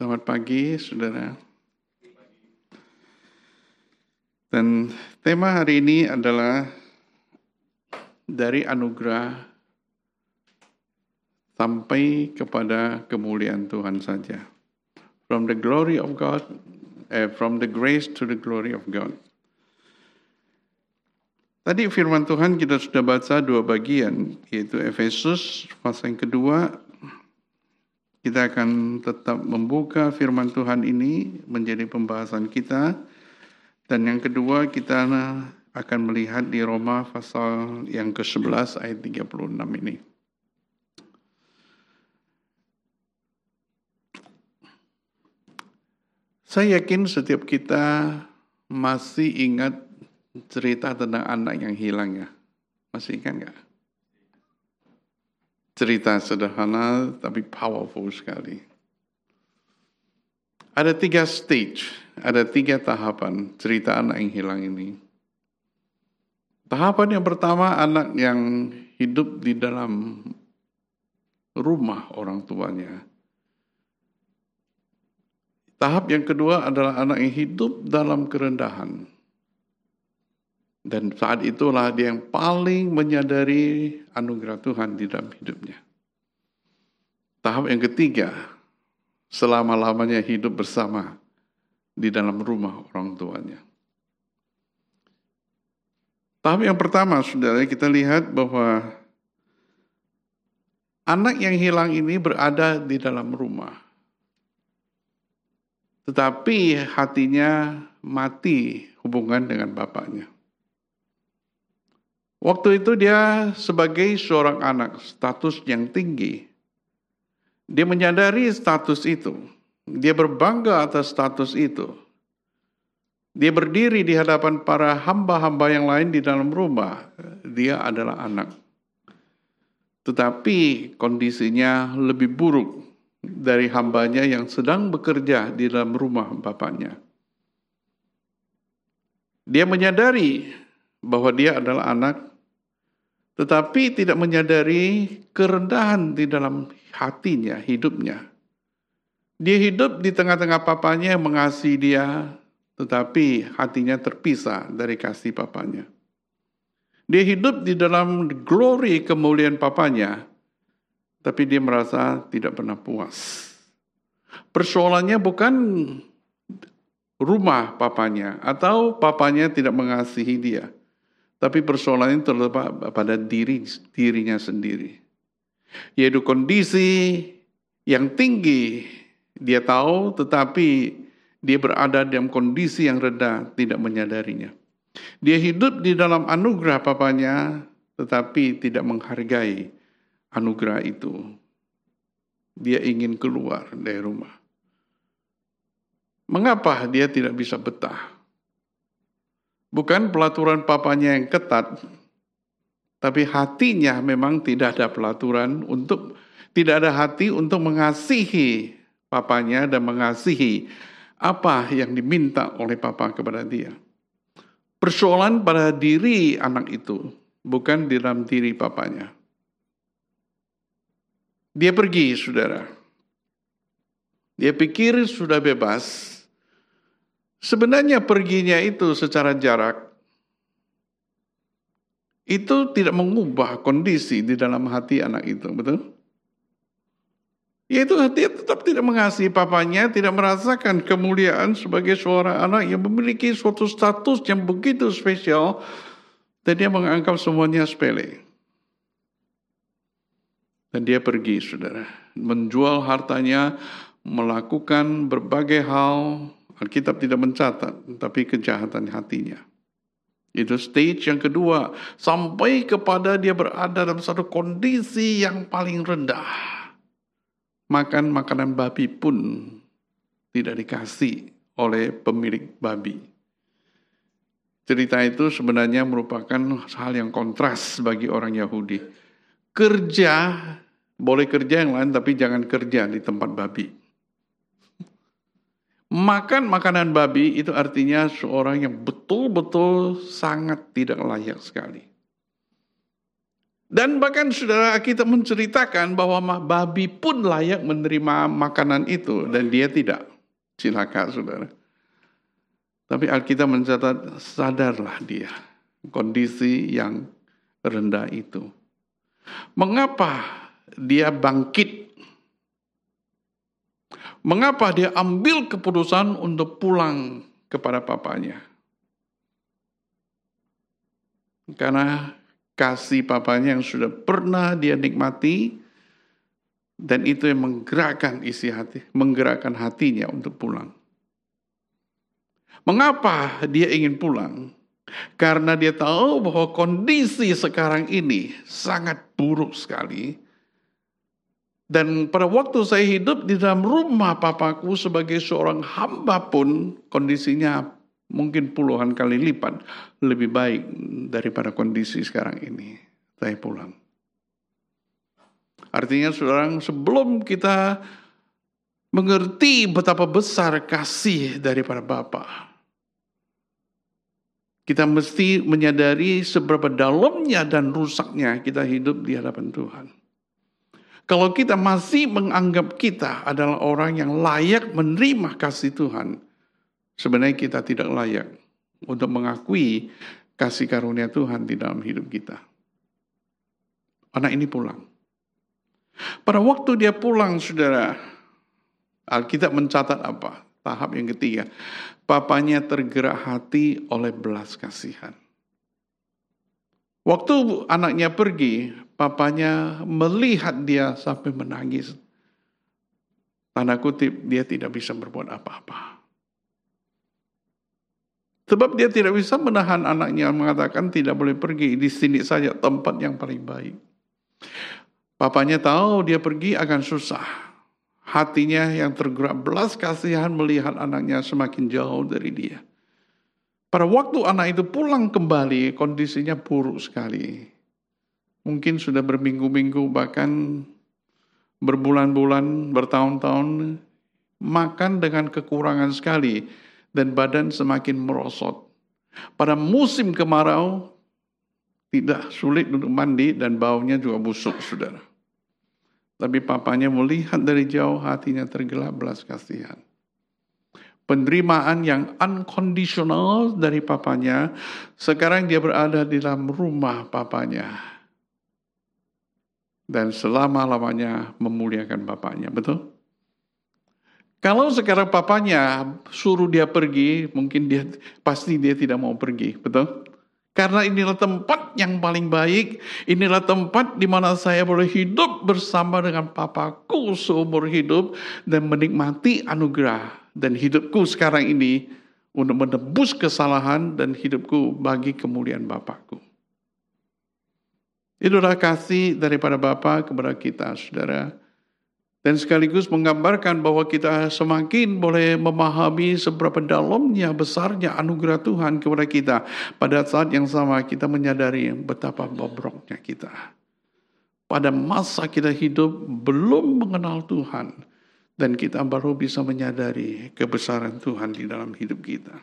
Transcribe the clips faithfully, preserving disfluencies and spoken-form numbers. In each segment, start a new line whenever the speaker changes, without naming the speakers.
Selamat pagi, saudara. Dan tema hari ini adalah dari anugerah sampai kepada kemuliaan Tuhan saja. From the glory of God, eh, from the grace to the glory of God. Tadi firman Tuhan kita sudah baca dua bagian, yaitu Efesus pasal yang kedua. Kita akan tetap membuka firman Tuhan ini menjadi pembahasan kita. Dan yang kedua kita akan melihat di Roma pasal yang ke sebelas ayat tiga puluh enam ini. Saya yakin setiap kita masih ingat cerita tentang anak yang hilang ya. Masih ingat nggak? Cerita sederhana tapi powerful sekali. Ada tiga stage, ada tiga tahapan cerita anak yang hilang ini. Tahapan yang pertama, anak yang hidup di dalam rumah orang tuanya. Tahap yang kedua adalah anak yang hidup dalam kerendahan. Dan saat itulah dia yang paling menyadari anugerah Tuhan di dalam hidupnya. Tahap yang ketiga, selama-lamanya hidup bersama di dalam rumah orang tuanya. Tahap yang pertama, saudara, kita lihat bahwa anak yang hilang ini berada di dalam rumah. Tetapi hatinya mati hubungan dengan bapaknya. Waktu itu dia sebagai seorang anak, status yang tinggi. Dia menyadari status itu. Dia berbangga atas status itu. Dia berdiri di hadapan para hamba-hamba yang lain di dalam rumah. Dia adalah anak. Tetapi kondisinya lebih buruk dari hambanya yang sedang bekerja di dalam rumah bapaknya. Dia menyadari bahwa dia adalah anak, tetapi tidak menyadari kerendahan di dalam hatinya, hidupnya. Dia hidup di tengah-tengah papanya yang mengasihi dia, tetapi hatinya terpisah dari kasih papanya. Dia hidup di dalam glory kemuliaan papanya, tapi dia merasa tidak pernah puas. Persoalannya bukan rumah papanya, atau papanya tidak mengasihi dia. Tapi persoalannya terletak pada diri dirinya sendiri. Yaitu kondisi yang tinggi dia tahu, tetapi dia berada dalam kondisi yang rendah, tidak menyadarinya. Dia hidup di dalam anugerah papanya, tetapi tidak menghargai anugerah itu. Dia ingin keluar dari rumah. Mengapa dia tidak bisa betah? Bukan pelaturan papanya yang ketat, tapi hatinya memang tidak ada pelaturan untuk, tidak ada hati untuk mengasihi papanya dan mengasihi apa yang diminta oleh papa kepada dia. Persoalan pada diri anak itu, bukan di dalam diri papanya. Dia pergi, saudara. Dia pikir sudah bebas. Sebenarnya perginya itu secara jarak, itu tidak mengubah kondisi di dalam hati anak itu, betul? Yaitu hati tetap tidak mengasihi papanya, tidak merasakan kemuliaan sebagai seorang anak yang memiliki suatu status yang begitu spesial, dan dia menganggap semuanya sepele. Dan dia pergi, saudara, menjual hartanya, melakukan berbagai hal. Alkitab tidak mencatat, tapi kejahatan hatinya. Itu stage yang kedua, sampai kepada dia berada dalam satu kondisi yang paling rendah. Makan makanan babi pun tidak dikasih oleh pemilik babi. Cerita itu sebenarnya merupakan hal yang kontras bagi orang Yahudi. Kerja, boleh kerja yang lain, tapi jangan kerja di tempat babi. Makan makanan babi itu artinya seorang yang betul-betul sangat tidak layak sekali. Dan bahkan saudara, kita menceritakan bahwa babi pun layak menerima makanan itu dan dia tidak. Cilaka saudara. Tapi Alkitab mencatat, sadarlah dia kondisi yang rendah itu. Mengapa dia bangkit? Mengapa dia ambil keputusan untuk pulang kepada papanya? Karena kasih papanya yang sudah pernah dia nikmati, dan itu yang menggerakkan isi hati, menggerakkan hatinya untuk pulang. Mengapa dia ingin pulang? Karena dia tahu bahwa kondisi sekarang ini sangat buruk sekali. Dan pada waktu saya hidup di dalam rumah papaku sebagai seorang hamba pun, kondisinya mungkin puluhan kali lipat lebih baik daripada kondisi sekarang ini. Saya pulang. Artinya saudara, sebelum kita mengerti betapa besar kasih daripada Bapa, kita mesti menyadari seberapa dalamnya dan rusaknya kita hidup di hadapan Tuhan. Kalau kita masih menganggap kita adalah orang yang layak menerima kasih Tuhan, sebenarnya kita tidak layak untuk mengakui kasih karunia Tuhan di dalam hidup kita. Anak ini pulang. Pada waktu dia pulang, saudara, Alkitab mencatat apa? Tahap yang ketiga. Papanya tergerak hati oleh belas kasihan. Waktu anaknya pergi, papanya melihat dia sampai menangis. Tanda kutip, dia tidak bisa berbuat apa-apa. Sebab dia tidak bisa menahan anaknya, mengatakan tidak boleh pergi. Di sini saja tempat yang paling baik. Papanya tahu dia pergi akan susah. Hatinya yang tergerak belas kasihan melihat anaknya semakin jauh dari dia. Pada waktu anak itu pulang kembali, kondisinya buruk sekali. Mungkin sudah berminggu-minggu, bahkan berbulan-bulan, bertahun-tahun, makan dengan kekurangan sekali, dan badan semakin merosot. Pada musim kemarau, tidak sulit untuk mandi, dan baunya juga busuk, saudara. Tapi papanya melihat dari jauh, hatinya tergelap belas kasihan. Penerimaan yang unconditional dari papanya, sekarang dia berada di dalam rumah papanya. Dan selama-lamanya memuliakan papanya, betul? Kalau sekarang papanya suruh dia pergi, mungkin dia pasti dia tidak mau pergi, betul? Karena inilah tempat yang paling baik, inilah tempat di mana saya boleh hidup bersama dengan papaku seumur hidup dan menikmati anugerah. Dan hidupku sekarang ini untuk menebus kesalahan dan hidupku bagi kemuliaan Bapakku. Itulah kasih daripada Bapa kepada kita, saudara. Dan sekaligus menggambarkan bahwa kita semakin boleh memahami seberapa dalamnya, besarnya anugerah Tuhan kepada kita. Pada saat yang sama kita menyadari betapa bobroknya kita. Pada masa kita hidup belum mengenal Tuhan. Dan kita baru bisa menyadari kebesaran Tuhan di dalam hidup kita.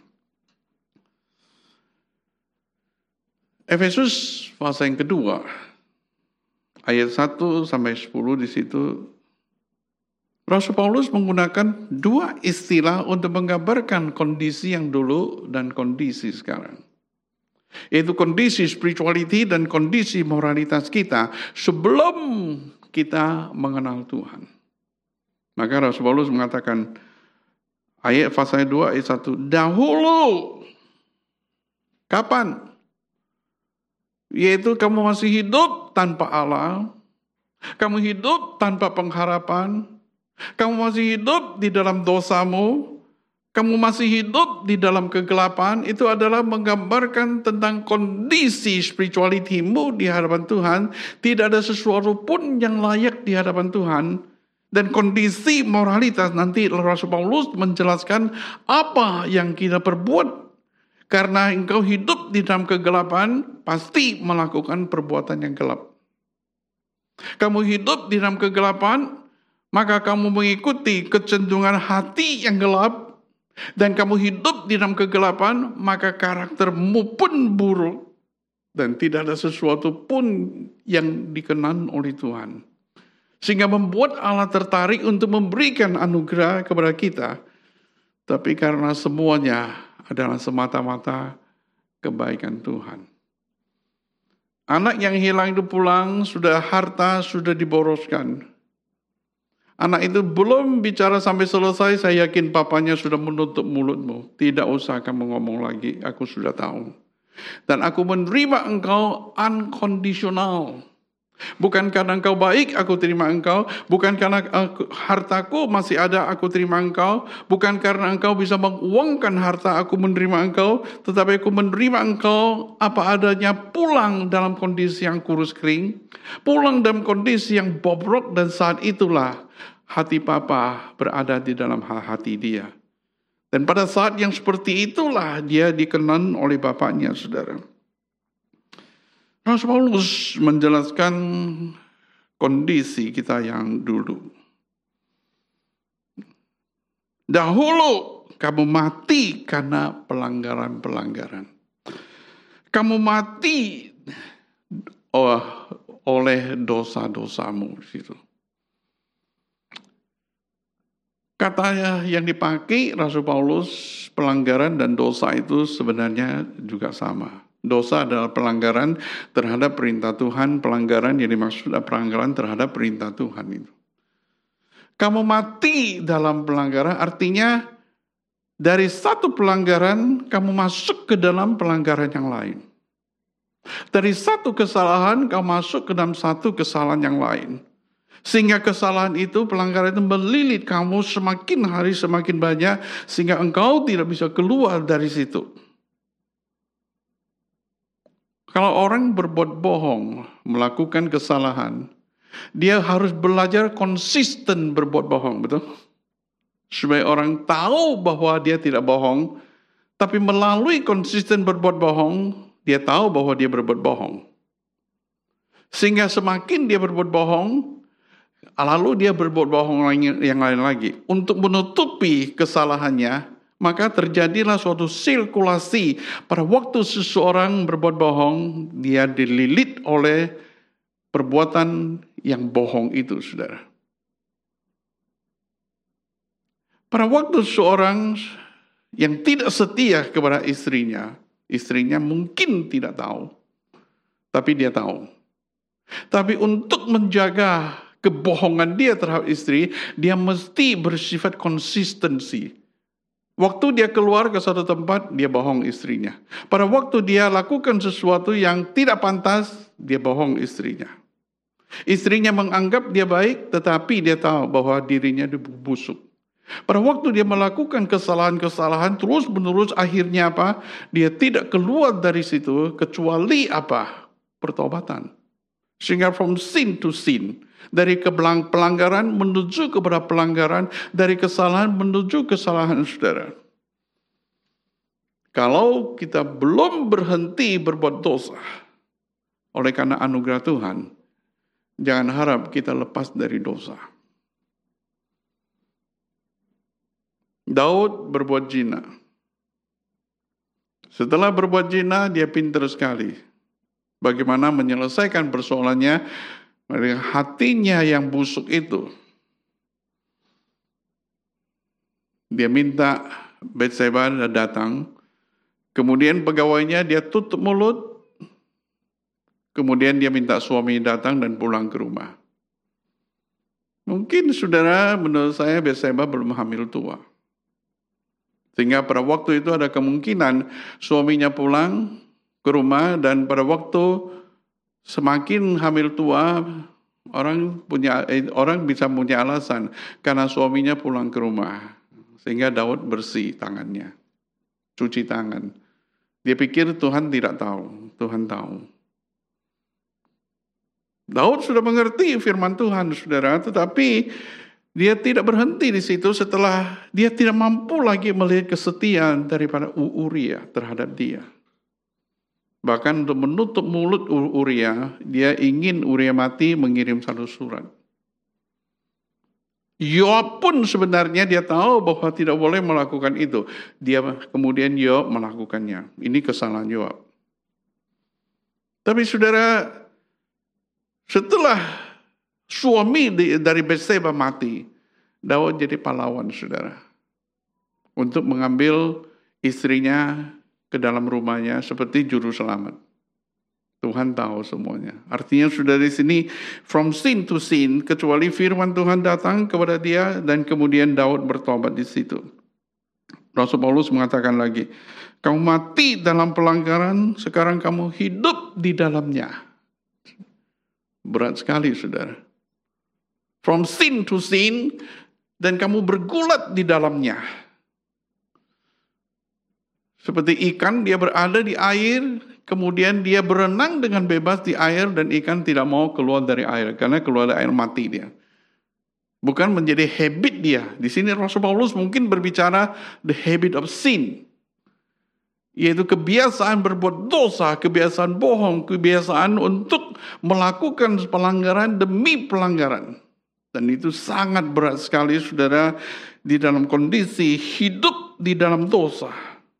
Efesus pasal yang kedua, ayat satu sampai sepuluh di situ, Rasul Paulus menggunakan dua istilah untuk menggambarkan kondisi yang dulu dan kondisi sekarang. Yaitu kondisi spirituality dan kondisi moralitas kita sebelum kita mengenal Tuhan. Maka Rasul Paulus mengatakan, ayat pasal dua ayat satu, dahulu, kapan? Yaitu kamu masih hidup tanpa Allah, kamu hidup tanpa pengharapan, kamu masih hidup di dalam dosamu, kamu masih hidup di dalam kegelapan. Itu adalah menggambarkan tentang kondisi spirituality-mu di hadapan Tuhan. Tidak ada sesuatu pun yang layak di hadapan Tuhan. Dan kondisi moralitas, nanti Rasul Paulus menjelaskan apa yang kita perbuat. Karena engkau hidup di dalam kegelapan, pasti melakukan perbuatan yang gelap. Kamu hidup di dalam kegelapan, maka kamu mengikuti kecenderungan hati yang gelap. Dan kamu hidup di dalam kegelapan, maka karaktermu pun buruk. Dan tidak ada sesuatu pun yang dikenan oleh Tuhan. Sehingga membuat Allah tertarik untuk memberikan anugerah kepada kita. Tapi karena semuanya adalah semata-mata kebaikan Tuhan. Anak yang hilang itu pulang, sudah harta, sudah diboroskan. Anak itu belum bicara sampai selesai, saya yakin papanya sudah menutup mulutmu. Tidak usah kamu ngomong lagi, aku sudah tahu. Dan aku menerima engkau unconditional. Bukan karena engkau baik, aku terima engkau. Bukan karena aku, hartaku masih ada, aku terima engkau. Bukan karena engkau bisa menguangkan harta, aku menerima engkau. Tetapi aku menerima engkau apa adanya, pulang dalam kondisi yang kurus kering. Pulang dalam kondisi yang bobrok, dan saat itulah hati Papa berada di dalam hati dia. Dan pada saat yang seperti itulah dia dikenan oleh bapaknya, saudara. Rasul Paulus menjelaskan kondisi kita yang dulu. Dahulu kamu mati karena pelanggaran-pelanggaran. Kamu mati oh, oleh dosa-dosamu. Gitu. Kata yang dipakai Rasul Paulus, pelanggaran dan dosa itu sebenarnya juga sama. Dosa adalah pelanggaran terhadap perintah Tuhan, pelanggaran yang dimaksud adalah pelanggaran terhadap perintah Tuhan itu. Kamu mati dalam pelanggaran artinya dari satu pelanggaran kamu masuk ke dalam pelanggaran yang lain. Dari satu kesalahan kamu masuk ke dalam satu kesalahan yang lain. Sehingga kesalahan itu, pelanggaran itu melilit kamu semakin hari semakin banyak, sehingga engkau tidak bisa keluar dari situ. Kalau orang berbuat bohong, melakukan kesalahan, dia harus belajar konsisten berbuat bohong, betul? Supaya orang tahu bahwa dia tidak bohong, tapi melalui konsisten berbuat bohong, dia tahu bahwa dia berbuat bohong. Sehingga semakin dia berbuat bohong, lalu dia berbuat bohong yang lain lagi. Untuk menutupi kesalahannya, maka terjadilah suatu sirkulasi. Pada waktu seseorang berbuat bohong, dia dililit oleh perbuatan yang bohong itu, saudara. Pada waktu seorang yang tidak setia kepada istrinya, istrinya mungkin tidak tahu, tapi dia tahu. Tapi untuk menjaga kebohongan dia terhadap istri, dia mesti bersifat konsistensi. Waktu dia keluar ke satu tempat, dia bohong istrinya. Pada waktu dia lakukan sesuatu yang tidak pantas, dia bohong istrinya. Istrinya menganggap dia baik, tetapi dia tahu bahwa dirinya busuk. Pada waktu dia melakukan kesalahan-kesalahan terus-menerus, akhirnya apa? Dia tidak keluar dari situ kecuali apa? Pertobatan. Sehingga from sin to sin. Dari pelanggaran menuju kepada pelanggaran, dari kesalahan menuju kesalahan, saudara. Kalau kita belum berhenti berbuat dosa, oleh karena anugerah Tuhan, jangan harap kita lepas dari dosa. Daud berbuat zina. Setelah berbuat zina, dia pintar sekali. Bagaimana menyelesaikan persoalannya? Dengan hatinya yang busuk itu, dia minta Bathsheba datang, kemudian pegawainya dia tutup mulut, kemudian dia minta suami datang dan pulang ke rumah. Mungkin saudara, menurut saya Bathsheba belum hamil tua. Sehingga pada waktu itu ada kemungkinan suaminya pulang ke rumah, dan pada waktu semakin hamil tua, orang punya orang bisa punya alasan karena suaminya pulang ke rumah. Sehingga Daud bersih tangannya, cuci tangan. Dia pikir Tuhan tidak tahu, Tuhan tahu. Daud sudah mengerti firman Tuhan, saudara, tetapi dia tidak berhenti di situ setelah dia tidak mampu lagi melihat kesetiaan daripada Uria terhadap dia. Bahkan untuk menutup mulut Uria, dia ingin Uria mati, mengirim satu surat. Yoab pun sebenarnya dia tahu bahwa tidak boleh melakukan itu. Dia kemudian Yoab melakukannya. Ini kesalahan Yoab. Tapi saudara, setelah suami dari Batseba mati, Daud jadi pahlawan saudara. Untuk mengambil istrinya ke dalam rumahnya seperti juru selamat. Tuhan tahu semuanya. Artinya sudah di sini from sin to sin, kecuali firman Tuhan datang kepada dia dan kemudian Daud bertobat di situ. Rasul Paulus mengatakan lagi, kamu mati dalam pelanggaran, sekarang kamu hidup di dalamnya. Berat sekali saudara. From sin to sin, dan kamu bergulat di dalamnya. Seperti ikan, dia berada di air, kemudian dia berenang dengan bebas di air, dan ikan tidak mau keluar dari air, karena keluar dari air mati dia. Bukan menjadi habit dia. Di sini Rasul Paulus mungkin berbicara the habit of sin. Yaitu kebiasaan berbuat dosa, kebiasaan bohong, kebiasaan untuk melakukan pelanggaran demi pelanggaran. Dan itu sangat berat sekali saudara, di dalam kondisi hidup di dalam dosa.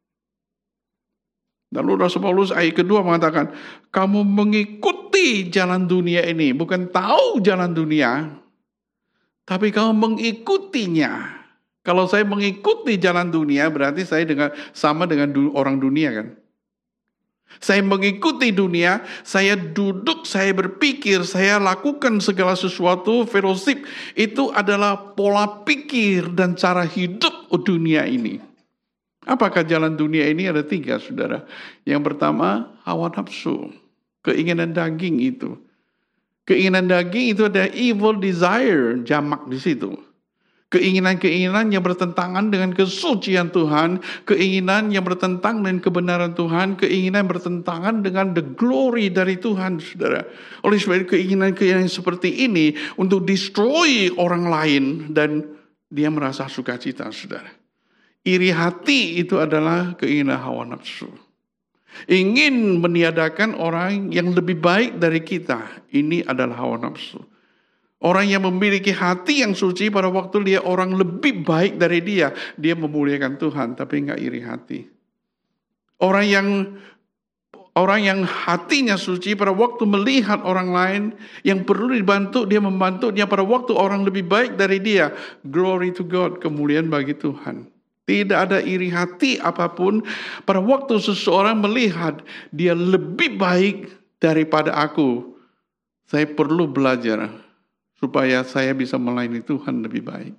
Lalu Rasul Paulus ayat kedua mengatakan, kamu mengikuti jalan dunia ini, bukan tahu jalan dunia, tapi kamu mengikutinya. Kalau saya mengikuti jalan dunia, berarti saya dengan, sama dengan du, orang dunia kan. Saya mengikuti dunia, saya duduk, saya berpikir, saya lakukan segala sesuatu, fellowship, itu adalah pola pikir dan cara hidup dunia ini. Apakah jalan dunia ini? Ada tiga saudara. Yang pertama, hawa nafsu, keinginan daging itu. Keinginan daging itu ada evil desire, jamak di situ. Keinginan-keinginan yang bertentangan dengan kesucian Tuhan, keinginan yang bertentangan dengan kebenaran Tuhan, keinginan bertentangan dengan the glory dari Tuhan, saudara. Oleh sebab itu keinginan-keinginan seperti ini untuk destroy orang lain dan dia merasa sukacita, saudara. Iri hati itu adalah keinginan hawa nafsu. Ingin meniadakan orang yang lebih baik dari kita. Ini adalah hawa nafsu. Orang yang memiliki hati yang suci pada waktu dia orang lebih baik dari dia. Dia memuliakan Tuhan tapi enggak iri hati. Orang yang orang yang hatinya suci pada waktu melihat orang lain yang perlu dibantu, dia membantu dia pada waktu orang lebih baik dari dia. Glory to God, kemuliaan bagi Tuhan. Tidak ada iri hati apapun pada waktu seseorang melihat dia lebih baik daripada aku. Saya perlu belajar supaya saya bisa melayani Tuhan lebih baik.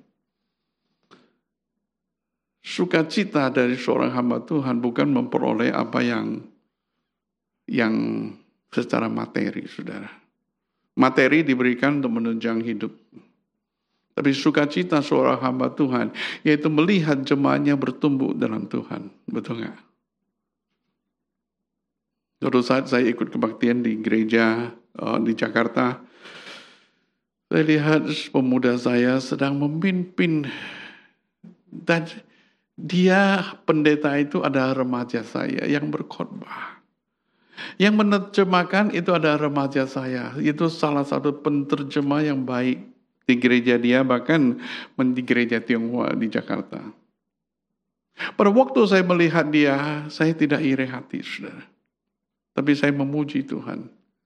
Sukacita dari seorang hamba Tuhan bukan memperoleh apa yang yang secara materi, saudara. Materi diberikan untuk menunjang hidup. Tapi sukacita seorang hamba Tuhan, yaitu melihat jemaatnya bertumbuh dalam Tuhan. Betul nggak? Suatu saat saya ikut kebaktian di gereja uh, di Jakarta, saya lihat pemuda saya sedang memimpin, dan dia pendeta itu adalah remaja saya yang berkhotbah. Yang menerjemahkan itu adalah remaja saya. Itu salah satu penterjemah yang baik di gereja dia, bahkan di gereja Tionghoa di Jakarta. Pada waktu saya melihat dia, saya tidak iri hati, saudara. Tapi saya memuji Tuhan.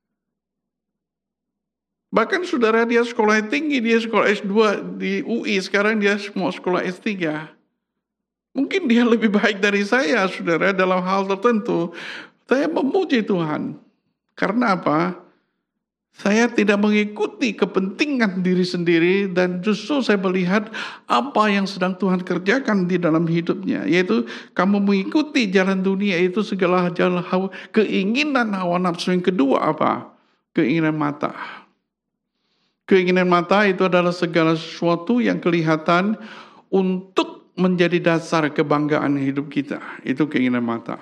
Bahkan saudara, dia sekolah tinggi, dia sekolah S dua di U I, sekarang dia mau sekolah S tiga. Mungkin dia lebih baik dari saya, saudara, dalam hal tertentu. Saya memuji Tuhan. Karena apa? Saya tidak mengikuti kepentingan diri sendiri dan justru saya melihat apa yang sedang Tuhan kerjakan di dalam hidupnya. Yaitu kamu mengikuti jalan dunia itu segala jalan hawa, keinginan hawa nafsu. Yang kedua apa? Keinginan mata. Keinginan mata itu adalah segala sesuatu yang kelihatan untuk menjadi dasar kebanggaan hidup kita. Itu keinginan mata.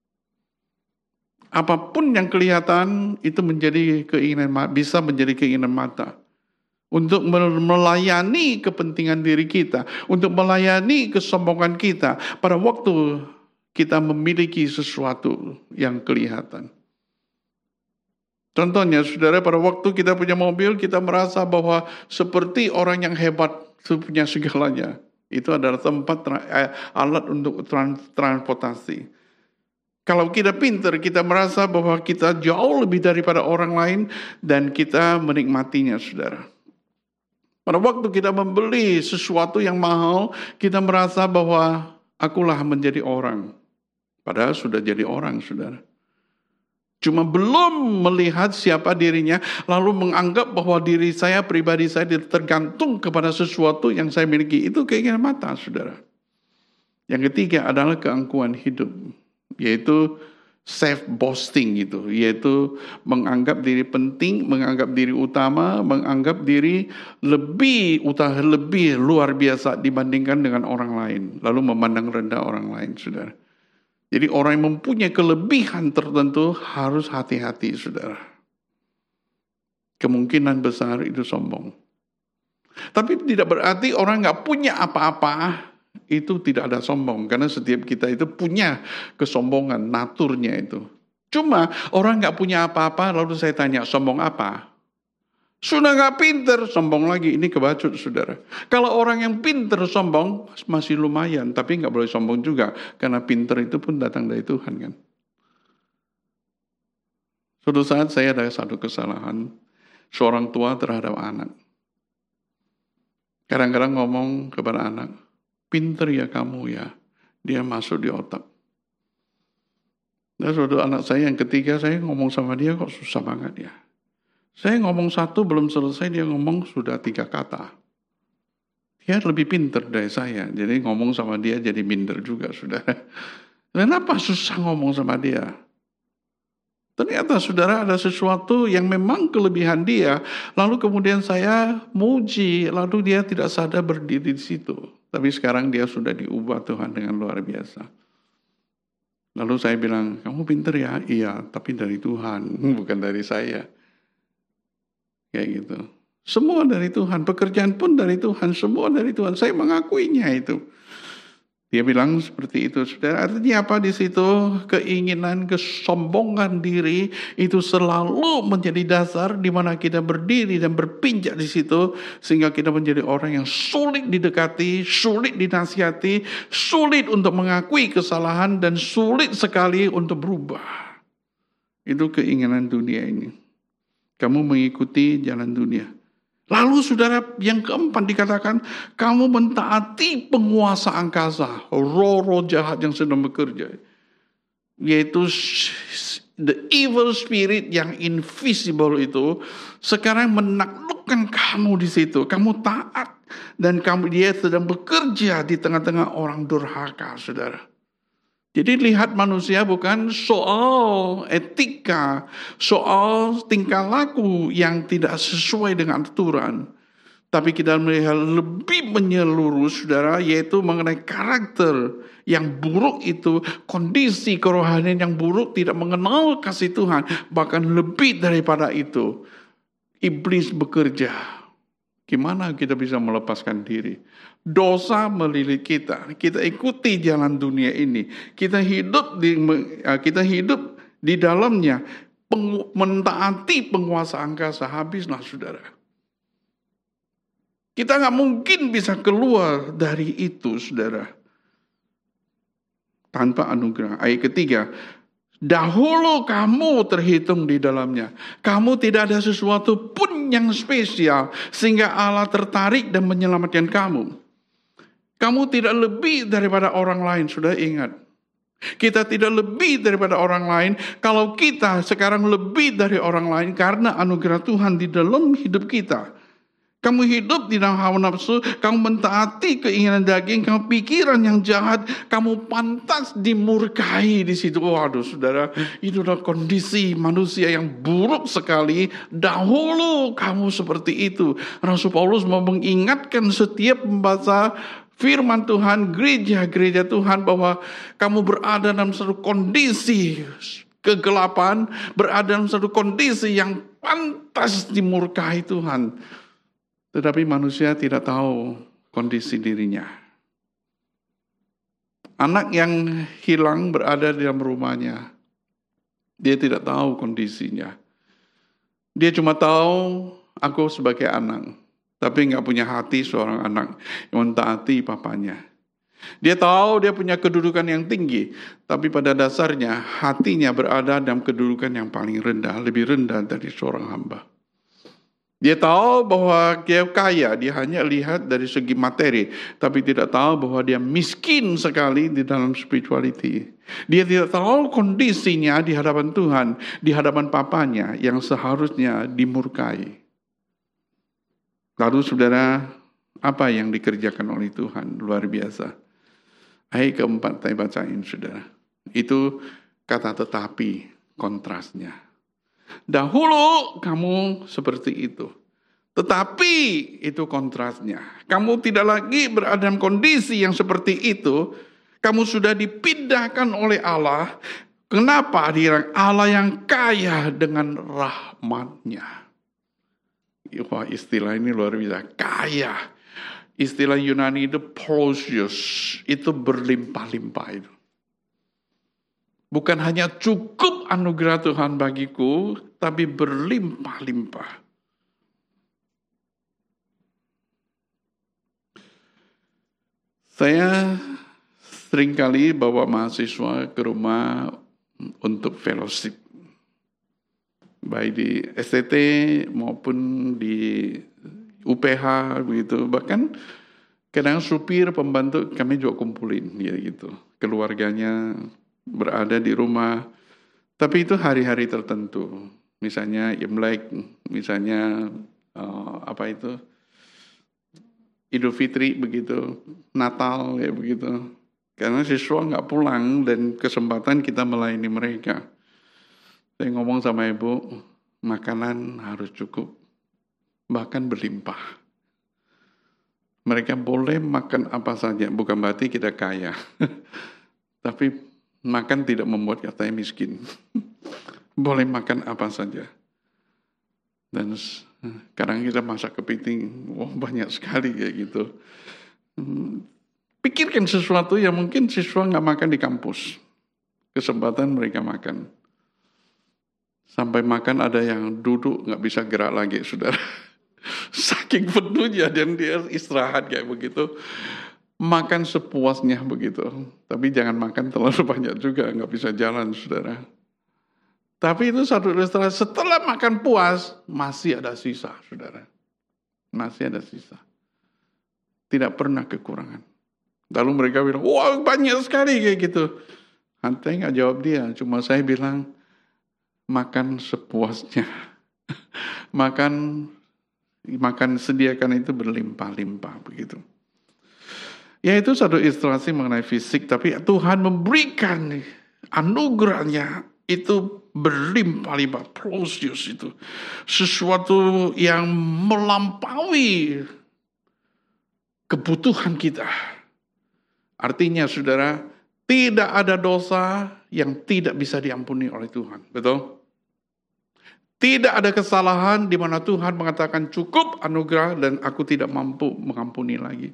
Apapun yang kelihatan itu menjadi keinginan, bisa menjadi keinginan mata. Untuk melayani kepentingan diri kita, untuk melayani kesombongan kita pada waktu kita memiliki sesuatu yang kelihatan. Contohnya, saudara, pada waktu kita punya mobil, kita merasa bahwa seperti orang yang hebat punya segalanya. Itu adalah tempat alat untuk transportasi. Kalau kita pintar, kita merasa bahwa kita jauh lebih daripada orang lain dan kita menikmatinya, saudara. Pada waktu kita membeli sesuatu yang mahal, kita merasa bahwa akulah menjadi orang. Padahal sudah jadi orang, saudara. Cuma belum melihat siapa dirinya, lalu menganggap bahwa diri saya, pribadi saya tergantung kepada sesuatu yang saya miliki. Itu keinginan mata, saudara. Yang ketiga adalah keangkuhan hidup, yaitu self-boasting gitu, yaitu menganggap diri penting, menganggap diri utama, menganggap diri lebih utama, lebih luar biasa dibandingkan dengan orang lain, lalu memandang rendah orang lain, saudara. Jadi orang yang mempunyai kelebihan tertentu harus hati-hati, saudara. Kemungkinan besar itu sombong. Tapi tidak berarti orang nggak punya apa-apa itu tidak ada sombong, karena setiap kita itu punya kesombongan, naturnya itu. Cuma orang nggak punya apa-apa, lalu saya tanya, sombong apa? Sudah nggak pinter, sombong lagi. Ini kebacut, saudara. Kalau orang yang pinter sombong, masih lumayan, tapi nggak boleh sombong juga, karena pinter itu pun datang dari Tuhan, kan? Suatu saat saya ada satu kesalahan, seorang tua terhadap anak. Kadang-kadang ngomong kepada anak, pinter ya kamu ya, dia masuk di otak. Dan suatu anak saya yang ketiga, saya ngomong sama dia kok susah banget ya. Saya ngomong satu belum selesai, dia ngomong sudah tiga kata. Dia lebih pinter dari saya, jadi ngomong sama dia jadi minder juga, saudara. Kenapa susah ngomong sama dia? Ternyata, saudara, ada sesuatu yang memang kelebihan dia, lalu kemudian saya muji, lalu dia tidak sadar berdiri di situ. Tapi sekarang dia sudah diubah Tuhan dengan luar biasa. Lalu saya bilang, kamu pinter ya? Iya, tapi dari Tuhan, bukan dari saya. Kayak gitu. Semua dari Tuhan, pekerjaan pun dari Tuhan, semua dari Tuhan. Saya mengakuinya itu. Dia bilang seperti itu, saudara. Artinya apa di situ? Keinginan, kesombongan diri itu selalu menjadi dasar di mana kita berdiri dan berpijak di situ, sehingga kita menjadi orang yang sulit didekati, sulit dinasihati, sulit untuk mengakui kesalahan, dan sulit sekali untuk berubah. Itu keinginan dunia ini. Kamu mengikuti jalan dunia. Lalu saudara, yang keempat dikatakan, kamu mentaati penguasa angkasa, roh-roh jahat yang sedang bekerja. Yaitu the evil spirit yang invisible itu, sekarang menaklukkan kamu di situ. Kamu taat, dan kamu dia sedang bekerja di tengah-tengah orang durhaka, saudara. Jadi lihat manusia bukan soal etika, soal tingkah laku yang tidak sesuai dengan aturan. Tapi kita melihat lebih menyeluruh, saudara, yaitu mengenai karakter yang buruk itu, kondisi kerohanian yang buruk, tidak mengenal kasih Tuhan. Bahkan lebih daripada itu, iblis bekerja. Gimana kita bisa melepaskan diri? Dosa melilit kita. Kita ikuti jalan dunia ini. Kita hidup di kita hidup di dalamnya. Peng, mentaati penguasa angkasa, habislah, saudara. Kita nggak mungkin bisa keluar dari itu, saudara, tanpa anugerah. Ayat ketiga. Dahulu kamu terhitung di dalamnya. Kamu tidak ada sesuatu pun yang spesial sehingga Allah tertarik dan menyelamatkan kamu. Kamu tidak lebih daripada orang lain, sudah ingat. Kita tidak lebih daripada orang lain. Kalau kita sekarang lebih dari orang lain karena anugerah Tuhan di dalam hidup kita. Kamu hidup di dalam hawa nafsu, kamu mentaati keinginan daging, kamu pikiran yang jahat, kamu pantas dimurkai di situ. Waduh, saudara, itu adalah kondisi manusia yang buruk sekali. Dahulu kamu seperti itu. Rasul Paulus mau mengingatkan setiap membaca firman Tuhan, gereja-gereja Tuhan, bahwa kamu berada dalam satu kondisi kegelapan, berada dalam satu kondisi yang pantas dimurkai Tuhan. Tetapi manusia tidak tahu kondisi dirinya. Anak yang hilang berada di dalam rumahnya. Dia tidak tahu kondisinya. Dia cuma tahu aku sebagai anak. Tapi nggak punya hati seorang anak yang mentaati papanya. Dia tahu dia punya kedudukan yang tinggi, tapi pada dasarnya hatinya berada dalam kedudukan yang paling rendah, lebih rendah dari seorang hamba. Dia tahu bahwa dia kaya, dia hanya lihat dari segi materi, tapi tidak tahu bahwa dia miskin sekali di dalam spirituality. Dia tidak tahu kondisinya di hadapan Tuhan, di hadapan papanya yang seharusnya dimurkai. Lalu saudara, apa yang dikerjakan oleh Tuhan? Luar biasa. Ayat keempat saya bacain saudara. Itu kata tetapi, kontrasnya. Dahulu kamu seperti itu. Tetapi itu kontrasnya. Kamu tidak lagi berada dalam kondisi yang seperti itu. Kamu sudah dipindahkan oleh Allah. Kenapa? Dia Allah yang kaya dengan rahmat-Nya. Wah, istilah ini luar biasa. Kaya. Istilah Yunani itu prosius. Itu berlimpah-limpah itu. Bukan hanya cukup anugerah Tuhan bagiku, tapi berlimpah-limpah. Saya seringkali bawa mahasiswa ke rumah untuk fellowship. Baik di S T T maupun di U P H begitu. Bahkan kadang supir, pembantu kami juga kumpulin ya gitu. Keluarganya berada di rumah, tapi itu hari-hari tertentu, misalnya Imlek, misalnya uh, apa itu Idul Fitri begitu, Natal ya begitu, karena siswa nggak pulang dan kesempatan kita melayani mereka. Saya ngomong sama ibu, makanan harus cukup, bahkan berlimpah. Mereka boleh makan apa saja, bukan berarti kita kaya, tapi makan tidak membuat katanya miskin. Boleh makan apa saja. Dan sekarang kita masak kepiting, wah banyak sekali kayak gitu. Pikirkan sesuatu yang mungkin siswa nggak makan di kampus. Kesempatan mereka makan. Sampai makan ada yang duduk nggak bisa gerak lagi, saudara. Saking penuhnya dan dia istirahat kayak begitu. Makan sepuasnya begitu. Tapi jangan makan terlalu banyak juga, nggak bisa jalan, saudara. Tapi itu satu ilustrasi, setelah makan puas, masih ada sisa, saudara. Masih ada sisa. Tidak pernah kekurangan. Lalu mereka bilang, wah banyak sekali kayak gitu. Saya nggak jawab dia, cuma saya bilang, makan sepuasnya. makan, makan sediakan itu berlimpah-limpah begitu. Ya itu satu ilustrasi mengenai fisik, tapi Tuhan memberikan anugerahnya itu berlimpah-limpah, prosius itu. Sesuatu yang melampaui kebutuhan kita. Artinya saudara, tidak ada dosa yang tidak bisa diampuni oleh Tuhan. Betul? Tidak ada kesalahan di mana Tuhan mengatakan cukup anugerah dan aku tidak mampu mengampuni lagi.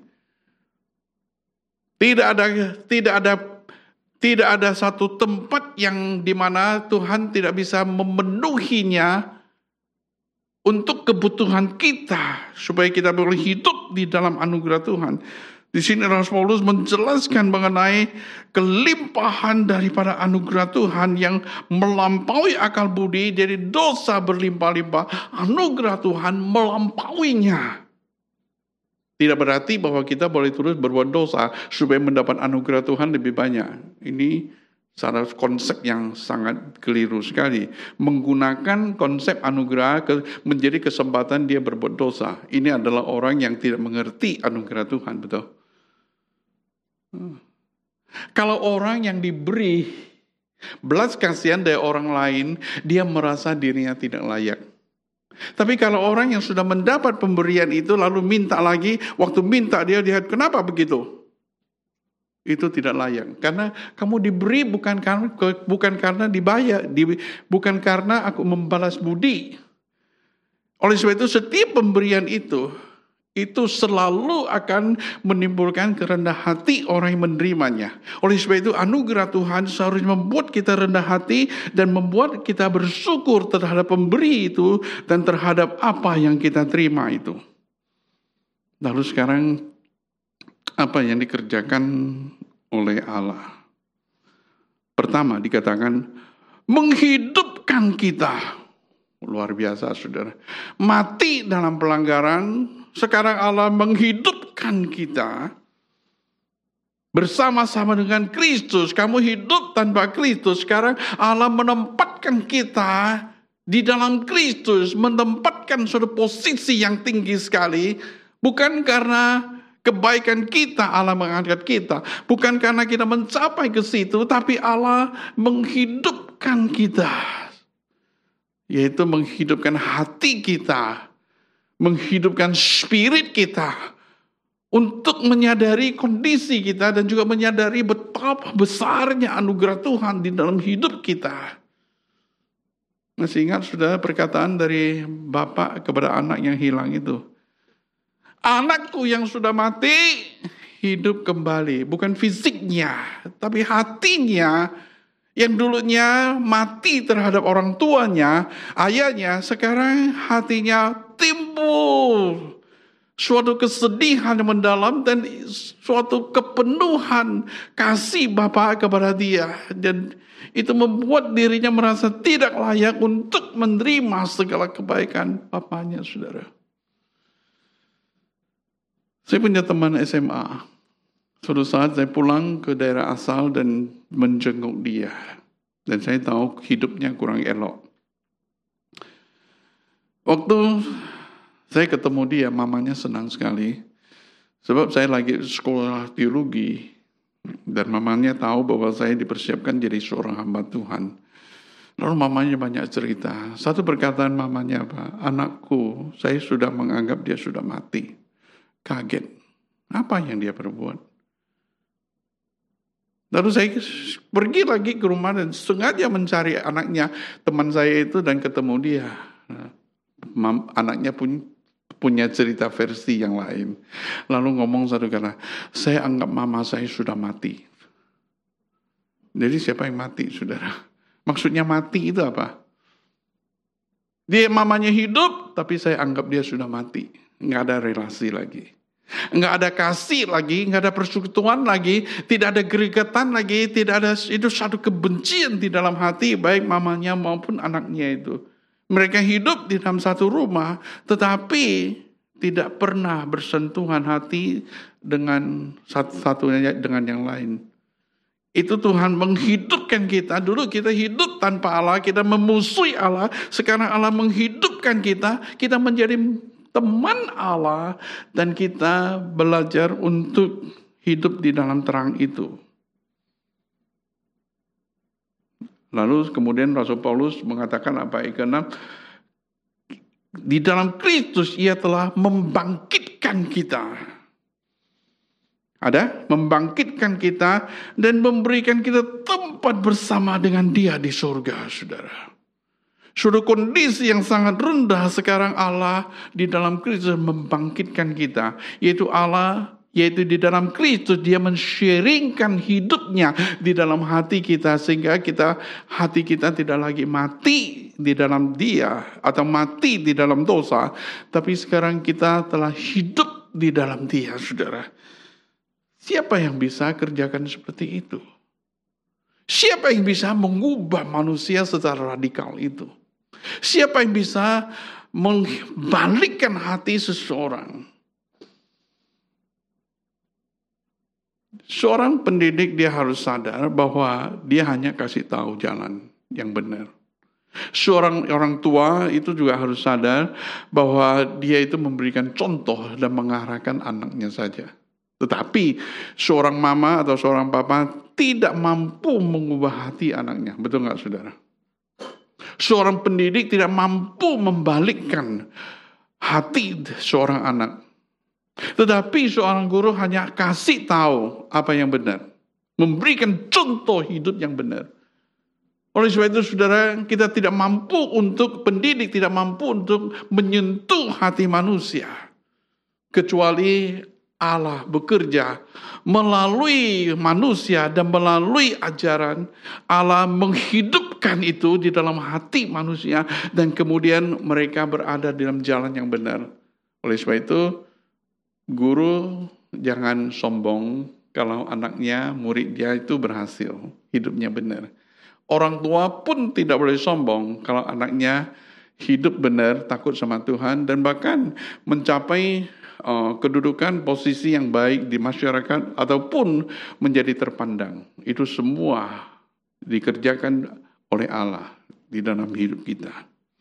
Tidak ada tidak ada tidak ada satu tempat yang di mana Tuhan tidak bisa memenuhinya untuk kebutuhan kita supaya kita boleh hidup di dalam anugerah Tuhan. Di sini Rasul Paulus menjelaskan mengenai kelimpahan daripada anugerah Tuhan yang melampaui akal budi, jadi dosa berlimpah-limpah, anugerah Tuhan melampauinya. Tidak berarti bahwa kita boleh terus berbuat dosa supaya mendapat anugerah Tuhan lebih banyak. Ini salah konsep yang sangat keliru sekali. Menggunakan konsep anugerah menjadi kesempatan dia berbuat dosa. Ini adalah orang yang tidak mengerti anugerah Tuhan, betul? Kalau orang yang diberi belas kasihan dari orang lain, dia merasa dirinya tidak layak. Tapi kalau orang yang sudah mendapat pemberian itu lalu minta lagi, waktu minta dia lihat kenapa begitu? Itu tidak layak. Karena kamu diberi bukan karena bukan karena dibayar, di, bukan karena aku membalas budi. Oleh sebab itu setiap pemberian itu itu selalu akan menimbulkan kerendah hati orang yang menerimanya. Oleh sebab itu anugerah Tuhan seharusnya membuat kita rendah hati dan membuat kita bersyukur terhadap pemberi itu dan terhadap apa yang kita terima itu. Lalu sekarang apa yang dikerjakan oleh Allah. Pertama dikatakan menghidupkan kita. Luar biasa saudara. Mati dalam pelanggaran, sekarang Allah menghidupkan kita. Bersama-sama dengan Kristus, kamu hidup tanpa Kristus. Sekarang Allah menempatkan kita di dalam Kristus, menempatkan suatu posisi yang tinggi sekali. Bukan karena kebaikan kita Allah mengangkat kita, bukan karena kita mencapai ke situ, tapi Allah menghidupkan kita. Yaitu menghidupkan hati kita, menghidupkan spirit kita, untuk menyadari kondisi kita dan juga menyadari betapa besarnya anugerah Tuhan di dalam hidup kita. Masih ingat sudah perkataan dari bapak kepada anak yang hilang itu? Anakku yang sudah mati hidup kembali, bukan fisiknya, tapi hatinya yang dulunya mati terhadap orang tuanya, ayahnya, sekarang hatinya timbul suatu kesedihan yang mendalam dan suatu kepenuhan kasih Bapa kepada dia. Dan itu membuat dirinya merasa tidak layak untuk menerima segala kebaikan Bapaknya, saudara. Saya punya teman S M A. Suatu saat saya pulang ke daerah asal dan menjenguk dia. Dan saya tahu hidupnya kurang elok. Waktu saya ketemu dia, mamanya senang sekali. Sebab saya lagi sekolah teologi. Dan mamanya tahu bahwa saya dipersiapkan jadi seorang hamba Tuhan. Lalu mamanya banyak cerita. Satu perkataan mamanya apa? Anakku, saya sudah menganggap dia sudah mati. Kaget. Apa yang dia perbuat? Lalu saya pergi lagi ke rumah dan sengaja mencari anaknya, teman saya itu, dan ketemu dia. Nah, anaknya pun punya cerita versi yang lain. Lalu ngomong satu kata, saya anggap mama saya sudah mati. Jadi siapa yang mati, saudara? Maksudnya mati itu apa? Dia mamanya hidup, tapi saya anggap dia sudah mati. Nggak ada relasi lagi. Nggak ada kasih lagi, nggak ada persekutuan lagi, tidak ada gerigatan lagi, tidak ada, itu satu kebencian di dalam hati, baik mamanya maupun anaknya itu. Mereka hidup di dalam satu rumah, tetapi tidak pernah bersentuhan hati dengan satu-satunya dengan yang lain. Itu Tuhan menghidupkan kita. Dulu kita hidup tanpa Allah, kita memusuhi Allah. Sekarang Allah menghidupkan kita, kita menjadi teman Allah, dan kita belajar untuk hidup di dalam terang itu. Lalu kemudian Rasul Paulus mengatakan apa? Karena di dalam Kristus ia telah membangkitkan kita. Ada? Membangkitkan kita dan memberikan kita tempat bersama dengan Dia di surga, saudara. Sudah kondisi yang sangat rendah, sekarang Allah di dalam Kristus membangkitkan kita. Yaitu Allah, yaitu di dalam Kristus Dia men-sharingkan hidupnya di dalam hati kita. Sehingga kita hati kita tidak lagi mati di dalam Dia atau mati di dalam dosa. Tapi sekarang kita telah hidup di dalam Dia, saudara. Siapa yang bisa kerjakan seperti itu? Siapa yang bisa mengubah manusia secara radikal itu? Siapa yang bisa membalikkan hati seseorang? Seorang pendidik dia harus sadar bahwa dia hanya kasih tahu jalan yang benar. Seorang orang tua itu juga harus sadar bahwa dia itu memberikan contoh dan mengarahkan anaknya saja. Tetapi seorang mama atau seorang papa tidak mampu mengubah hati anaknya. Betul nggak, saudara? Seorang pendidik tidak mampu membalikkan hati seorang anak. Tetapi seorang guru hanya kasih tahu apa yang benar. Memberikan contoh hidup yang benar. Oleh sebab itu, saudara, kita tidak mampu untuk, pendidik tidak mampu untuk menyentuh hati manusia. Kecuali Allah bekerja melalui manusia dan melalui ajaran. Allah menghidupkan itu di dalam hati manusia dan kemudian mereka berada dalam jalan yang benar. Oleh sebab itu, guru jangan sombong kalau anaknya, murid dia itu berhasil, hidupnya benar. Orang tua pun tidak boleh sombong kalau anaknya hidup benar, takut sama Tuhan, dan bahkan mencapai uh, kedudukan posisi yang baik di masyarakat ataupun menjadi terpandang. Itu semua dikerjakan oleh Allah di dalam hidup kita.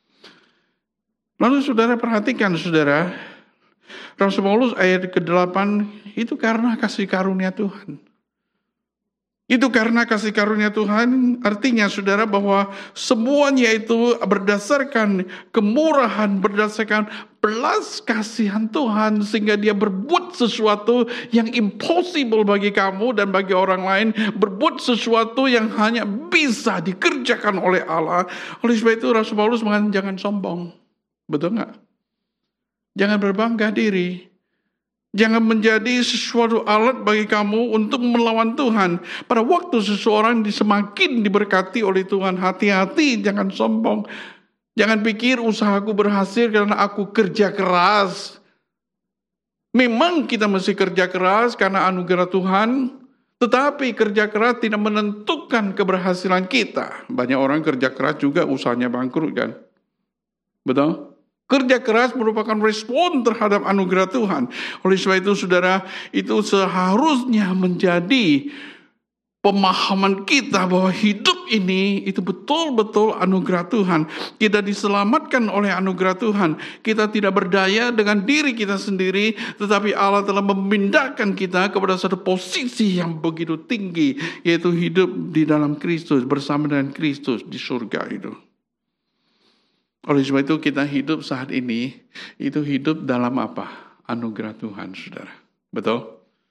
Lalu saudara perhatikan saudara, Rasul Paulus ayat kedelapan itu karena kasih karunia Tuhan. Itu karena kasih karunia Tuhan, artinya saudara bahwa semuanya itu berdasarkan kemurahan, berdasarkan belas kasihan Tuhan, sehingga dia berbuat sesuatu yang impossible bagi kamu dan bagi orang lain, berbuat sesuatu yang hanya bisa dikerjakan oleh Allah. Oleh sebab itu Rasul Paulus mengatakan jangan sombong. Betul nggak? Jangan berbangga diri. Jangan menjadi sesuatu alat bagi kamu untuk melawan Tuhan. Pada waktu seseorang semakin diberkati oleh Tuhan, hati-hati, jangan sombong. Jangan pikir usahaku berhasil karena aku kerja keras. Memang kita mesti kerja keras karena anugerah Tuhan, tetapi kerja keras tidak menentukan keberhasilan kita. Banyak orang kerja keras juga usahanya bangkrut kan? Betul? Kerja keras merupakan respon terhadap anugerah Tuhan. Oleh sebab itu saudara, itu seharusnya menjadi pemahaman kita bahwa hidup ini itu betul-betul anugerah Tuhan. Kita diselamatkan oleh anugerah Tuhan. Kita tidak berdaya dengan diri kita sendiri, tetapi Allah telah memindahkan kita kepada satu posisi yang begitu tinggi, yaitu hidup di dalam Kristus, bersama dengan Kristus di surga itu. Oleh sebab itu kita hidup saat ini, itu hidup dalam apa? Anugerah Tuhan, saudara. Betul?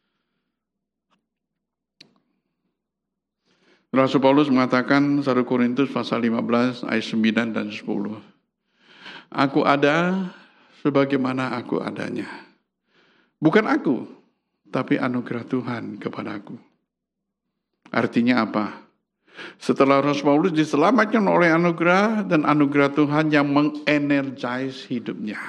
Rasul Paulus mengatakan satu Korintus pasal lima belas ayat sembilan dan sepuluh. Aku ada sebagaimana aku adanya. Bukan aku, tapi anugerah Tuhan kepadaku. Artinya apa? Setelah Rasul Paulus diselamatkan oleh anugerah, dan anugerah Tuhan yang mengenergize hidupnya.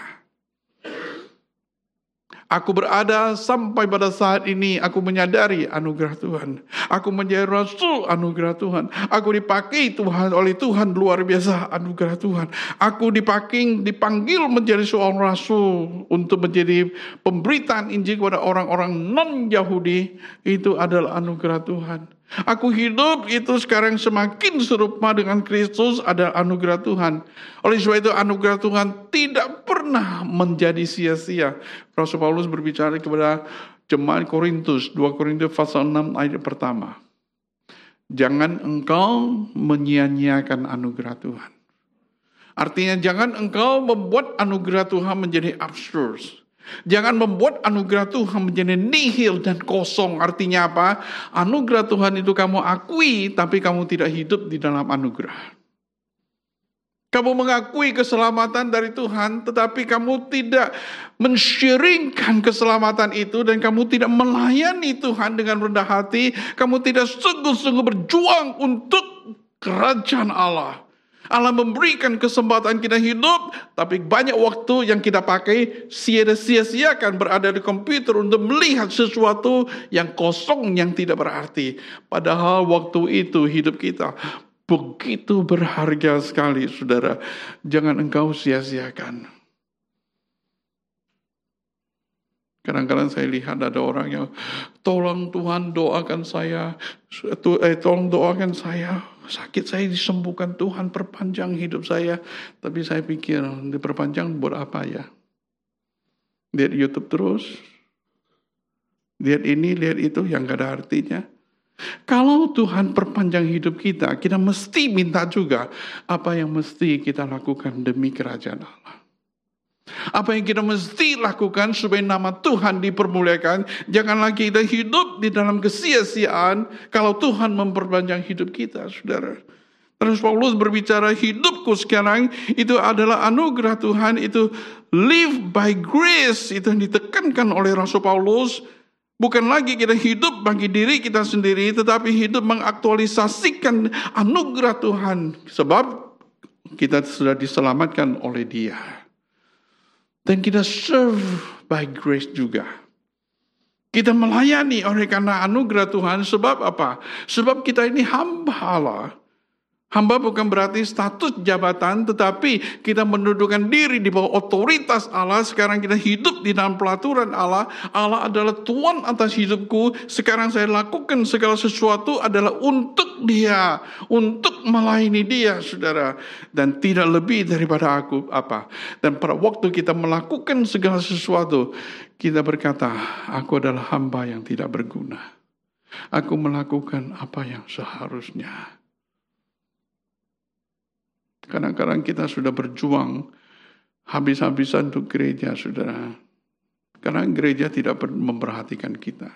Aku berada sampai pada saat ini, aku menyadari anugerah Tuhan. Aku menjadi rasul anugerah Tuhan. Aku dipakai Tuhan oleh Tuhan, luar biasa anugerah Tuhan. Aku dipakai, dipanggil menjadi seorang rasul untuk menjadi pemberitaan Injil kepada orang-orang non-Yahudi. Itu adalah anugerah Tuhan. Aku hidup itu sekarang semakin serupa dengan Kristus, adalah anugerah Tuhan. Oleh sebab itu anugerah Tuhan tidak pernah menjadi sia-sia. Rasul Paulus berbicara kepada jemaat Korintus, dua Korintus pasal enam ayat pertama. Jangan engkau menyia-nyiakan anugerah Tuhan. Artinya jangan engkau membuat anugerah Tuhan menjadi absurd. Jangan membuat anugerah Tuhan menjadi nihil dan kosong. Artinya apa? Anugerah Tuhan itu kamu akui, tapi kamu tidak hidup di dalam anugerah. Kamu mengakui keselamatan dari Tuhan, tetapi kamu tidak men-sharingkan keselamatan itu, dan kamu tidak melayani Tuhan dengan rendah hati. Kamu tidak sungguh-sungguh berjuang untuk kerajaan Allah. Allah memberikan kesempatan kita hidup, tapi banyak waktu yang kita pakai sia-siakan berada di komputer untuk melihat sesuatu yang kosong, yang tidak berarti. Padahal waktu itu hidup kita begitu berharga sekali, saudara. Jangan engkau sia-siakan. Kadang-kadang saya lihat ada orang yang, tolong Tuhan doakan saya, eh, tolong doakan saya, sakit saya disembuhkan, Tuhan perpanjang hidup saya. Tapi saya pikir, diperpanjang buat apa ya? Lihat YouTube terus, lihat ini, lihat itu, yang gak ada artinya. Kalau Tuhan perpanjang hidup kita, kita mesti minta juga apa yang mesti kita lakukan demi kerajaan Allah. Apa yang kita mesti lakukan supaya nama Tuhan dipermuliakan. Jangan lagi kita hidup di dalam kesia-siaan kalau Tuhan memperpanjang hidup kita, saudara. Terus Paulus berbicara, hidupku sekarang itu adalah anugerah Tuhan, itu live by grace, itu yang ditekankan oleh Rasul Paulus. Bukan lagi kita hidup bagi diri kita sendiri, tetapi hidup mengaktualisasikan anugerah Tuhan. Sebab kita sudah diselamatkan oleh Dia. Dan kita serve by grace juga. Kita melayani oleh karena anugerah Tuhan. Sebab apa? Sebab kita ini hamba Allah. Hamba bukan berarti status jabatan, tetapi kita menundukkan diri di bawah otoritas Allah. Sekarang kita hidup di dalam pelaturan Allah. Allah adalah Tuhan atas hidupku. Sekarang saya lakukan segala sesuatu adalah untuk Dia, untuk melayani Dia, saudara. Dan tidak lebih daripada aku apa. Dan pada waktu kita melakukan segala sesuatu, kita berkata, aku adalah hamba yang tidak berguna. Aku melakukan apa yang seharusnya. Kadang-kadang kita sudah berjuang habis-habisan untuk gereja, saudara. Karena gereja tidak memperhatikan kita.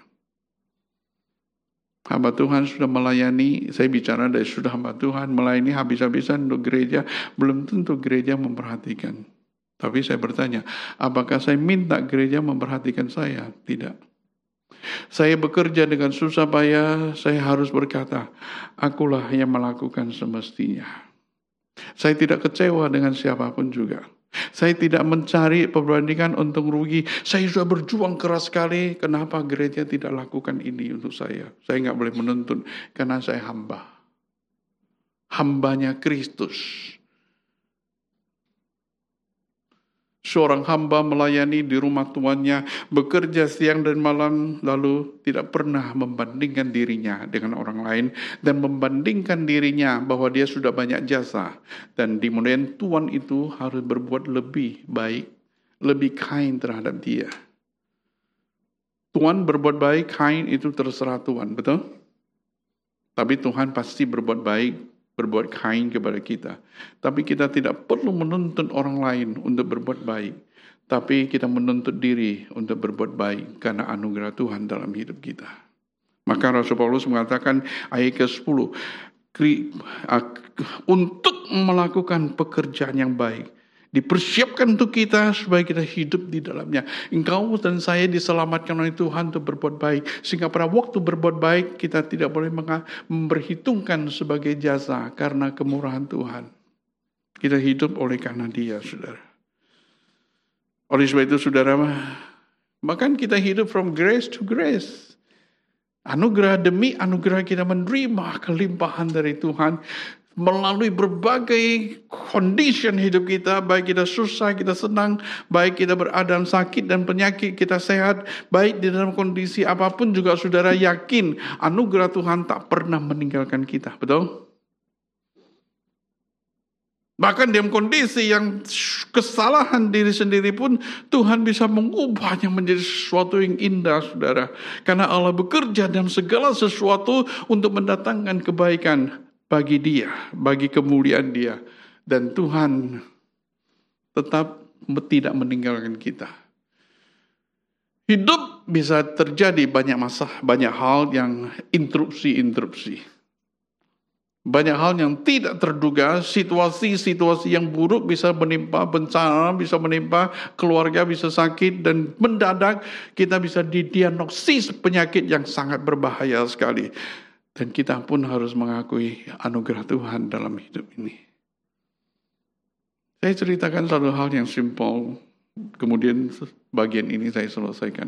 Hamba Tuhan sudah melayani, saya bicara dari sudah hamba Tuhan, melayani habis-habisan untuk gereja, belum tentu gereja memperhatikan. Tapi saya bertanya, apakah saya minta gereja memperhatikan saya? Tidak. Saya bekerja dengan susah payah, saya harus berkata, akulah yang melakukan semestinya. Saya tidak kecewa dengan siapapun juga. Saya tidak mencari perbandingan untung rugi. Saya sudah berjuang keras sekali. Kenapa gereja tidak lakukan ini untuk saya? Saya nggak boleh menuntut karena saya hamba. Hambanya Kristus. Seorang hamba melayani di rumah tuannya, bekerja siang dan malam, lalu tidak pernah membandingkan dirinya dengan orang lain, dan membandingkan dirinya bahwa dia sudah banyak jasa. Dan di kemudian tuan itu harus berbuat lebih baik, lebih kind terhadap dia. Tuan berbuat baik, kind itu terserah Tuhan, betul? Tapi Tuhan pasti berbuat baik, berbuat kind kepada kita. Tapi kita tidak perlu menuntut orang lain untuk berbuat baik. Tapi kita menuntut diri untuk berbuat baik karena anugerah Tuhan dalam hidup kita. Maka Rasul Paulus mengatakan ayat ke sepuluh, untuk melakukan pekerjaan yang baik, dipersiapkan untuk kita supaya kita hidup di dalamnya. Engkau dan saya diselamatkan oleh Tuhan untuk berbuat baik. Sehingga pada waktu berbuat baik kita tidak boleh memperhitungkan sebagai jasa karena kemurahan Tuhan. Kita hidup oleh karena Dia, saudara. Oleh sebab itu, saudara, bahkan kita hidup from grace to grace. Anugerah demi anugerah kita menerima kelimpahan dari Tuhan. Melalui berbagai condition hidup kita, baik kita susah, kita senang, baik kita berada sakit dan penyakit, kita sehat, baik di dalam kondisi apapun juga saudara yakin anugerah Tuhan tak pernah meninggalkan kita, betul? Bahkan dalam kondisi yang kesalahan diri sendiri pun Tuhan bisa mengubahnya menjadi sesuatu yang indah, saudara. Karena Allah bekerja dalam segala sesuatu untuk mendatangkan kebaikan bagi Dia, bagi kemuliaan Dia. Dan Tuhan tetap tidak meninggalkan kita. Hidup bisa terjadi banyak masalah, banyak hal yang interupsi-interupsi. Banyak hal yang tidak terduga, situasi-situasi yang buruk bisa menimpa, bencana bisa menimpa, keluarga bisa sakit, dan mendadak kita bisa didiagnosis penyakit yang sangat berbahaya sekali. Dan kita pun harus mengakui anugerah Tuhan dalam hidup ini. Saya ceritakan satu hal yang simple, kemudian bagian ini saya selesaikan.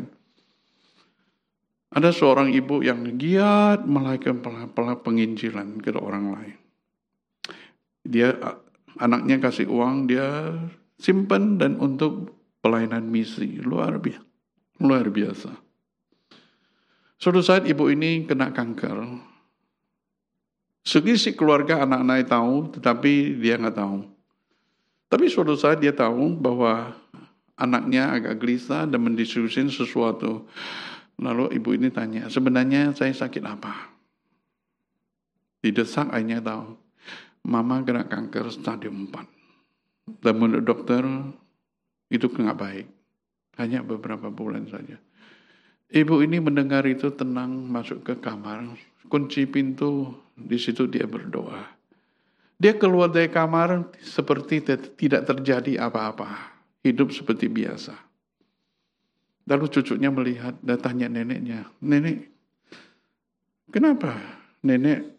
Ada seorang ibu yang giat melakukan penginjilan ke orang lain. Dia, anaknya kasih uang, dia simpan dan untuk pelayanan misi. Luar biasa. Luar biasa. Suatu saat ibu ini kena kanker. Selisih keluarga anak-anak tahu, tetapi dia nggak tahu. Tapi suatu saat dia tahu bahwa anaknya agak gelisah dan mendiskusi sesuatu. Lalu ibu ini tanya, sebenarnya saya sakit apa? Didesak, akhirnya tahu. Mama kena kanker stadium empat. Dan menurut dokter, itu nggak baik. Hanya beberapa bulan saja. Ibu ini mendengar itu tenang, masuk ke kamar, kunci pintu, di situ dia berdoa. Dia keluar dari kamar seperti tidak terjadi apa-apa. Hidup seperti biasa. Lalu cucunya melihat dan tanya neneknya, nenek, kenapa nenek